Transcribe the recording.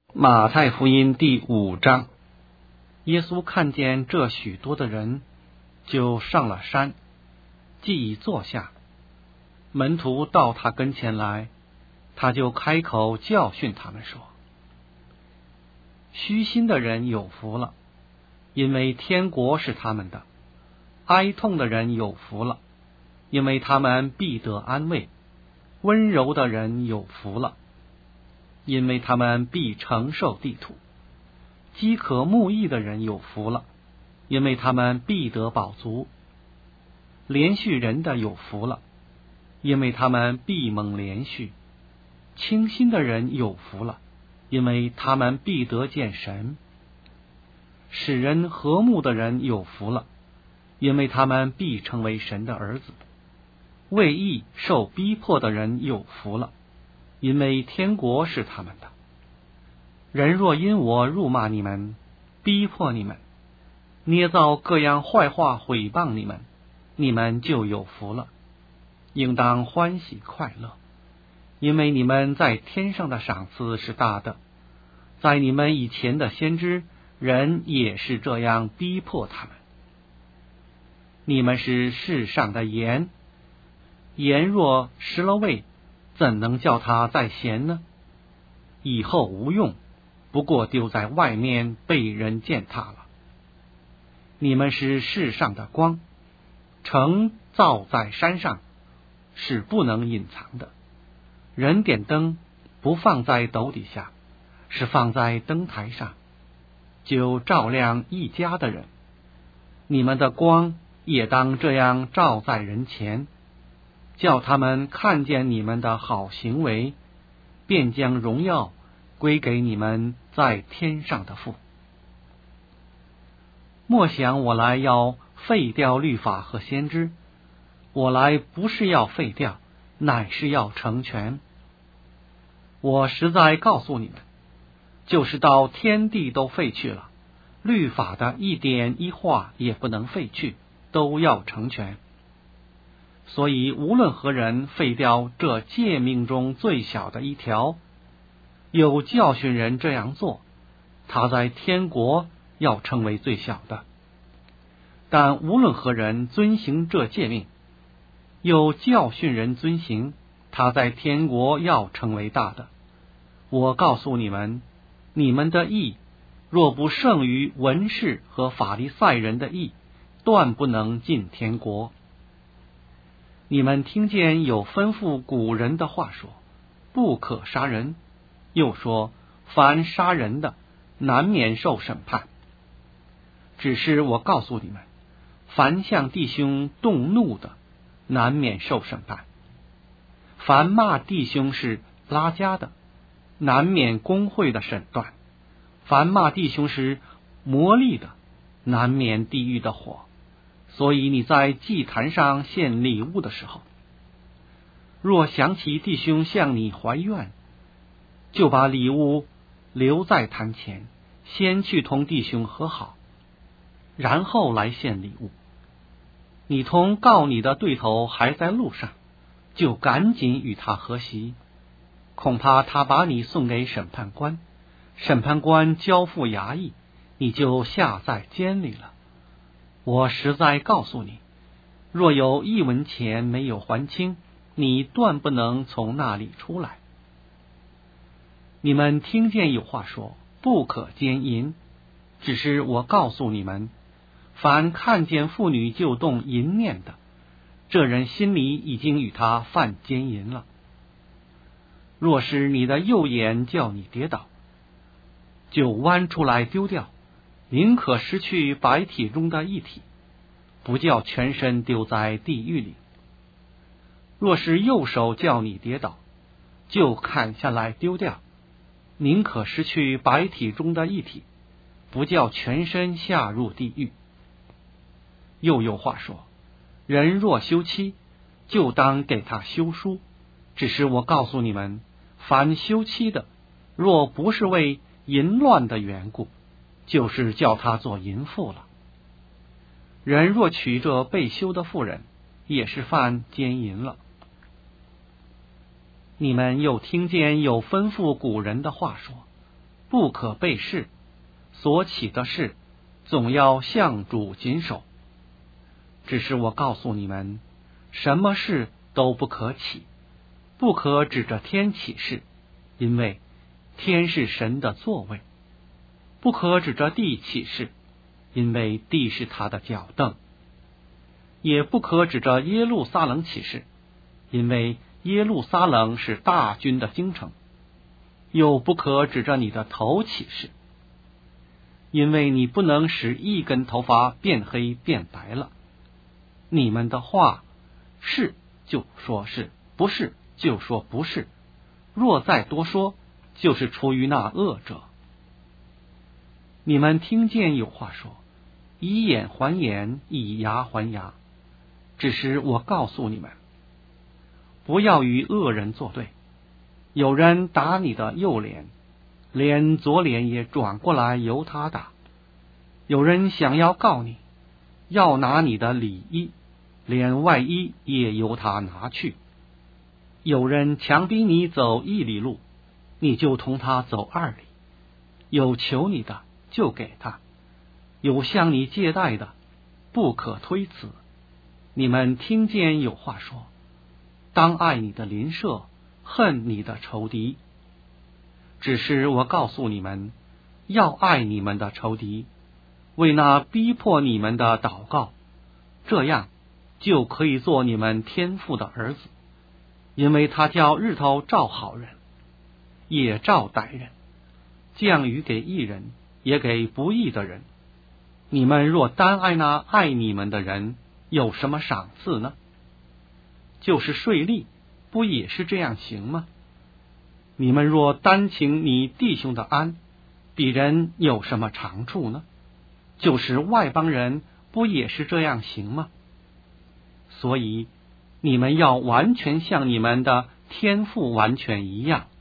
马太福音第5章，耶稣看见这许多的人，就上了山，既已坐下，门徒到他跟前来，他就开口教训他们说：虚心的人有福了，因为天国是他们的；哀痛的人有福了，因为他们必得安慰；温柔的人有福了，因为他们必承受地土；饥渴慕义的人有福了，因为他们必得饱足；连续人的有福了，因为他们必蒙连续；清心的人有福了，因为他们必得见神；使人和睦的人有福了，因为他们必成为神的儿子；为义受逼迫的人有福了，因为天国是他们的。人若因我辱骂你们，逼迫你们，捏造各样坏话毁谤你们，你们就有福了，应当欢喜快乐，因为你们在天上的赏赐是大的。在你们以前的先知，人也是这样逼迫他们。你们是世上的盐，盐若失了味，怎能叫它再咸呢？以后无用，不过丢在外面，被人践踏了。你们是世上的光，城造在山上，是不能隐藏的。人点灯，不放在斗底下，是放在灯台上，就照亮一家的人。你们的光也当这样照在人前，叫他们看见你们的好行为，便将荣耀归给你们在天上的父。莫想我来要废掉律法和先知，我来不是要废掉，乃是要成全。我实在告诉你们，就是到天地都废去了，律法的一点一画也不能废去，都要成全。所以无论何人废掉这诫命中最小的一条，有教训人这样做，他在天国要成为最小的；但无论何人遵行这诫命，有教训人遵行，他在天国要成为大的。我告诉你们，你们的义若不胜于文士和法利赛人的义，断不能进天国。你们听见有吩咐古人的话说，不可杀人，又说凡杀人的，难免受审判。只是我告诉你们，凡向弟兄动怒的，难免受审判；凡骂弟兄是拉加的，难免公会的审断；凡骂弟兄是魔力的，难免地狱的火。所以你在祭坛上献礼物的时候，若想起弟兄向你怀怨，就把礼物留在坛前，先去同弟兄和好，然后来献礼物。你同告你的对头还在路上，就赶紧与他和席，恐怕他把你送给审判官，审判官交付衙役，你就下在监里了。我实在告诉你，若有1文钱没有还清，你断不能从那里出来。你们听见有话说，不可奸淫，只是我告诉你们，凡看见妇女就动淫念的，这人心里已经与他犯奸淫了。若是你的右眼叫你跌倒，就剜出来丢掉，宁可失去百体中的一体，不叫全身丢在地狱里。若是右手叫你跌倒，就砍下来丢掉，宁可失去百体中的一体，不叫全身下入地狱。又有话说，人若休妻，就当给他休书。只是我告诉你们，凡休妻的，若不是为淫乱的缘故，就是叫他做淫妇了。人若娶这被休的妇人，也是犯奸淫了。你们又听见有吩咐古人的话说， 不可背誓，所起的事总要向主谨守。只是我告诉你们，什么事都不可起，不可指着天起誓，因为天是神的座位；不可指着地起誓，因为地是他的脚凳；也不可指着耶路撒冷起誓，因为耶路撒冷是大军的京城；又不可指着你的头起誓，因为你不能使一根头发变黑变白了。你们的话是就说是，不是就说不是，若再多说，就是出于那恶者。你们听见有话说，以眼还眼，以牙还牙。只是我告诉你们，不要与恶人作对。有人打你的右脸，连左脸也转过来由他打；有人想要告你，要拿你的里衣，连外衣也由他拿去；有人强逼你走1里路，你就同他走2里；有求你的，就给他；有向你借贷的，不可推辞。你们听见有话说，当爱你的邻舍，恨你的仇敌。只是我告诉你们，要爱你们的仇敌，为那逼迫你们的祷告，这样就可以做你们天父的儿子，因为他叫日头照好人，也照歹人，降雨给义人，也给不义的人。你们若单爱那爱你们的人，有什么赏赐呢？就是税吏，不也是这样行吗？你们若单请你弟兄的安，比人有什么长处呢？就是外邦人，不也是这样行吗？所以你们要完全像你们的天父完全一样。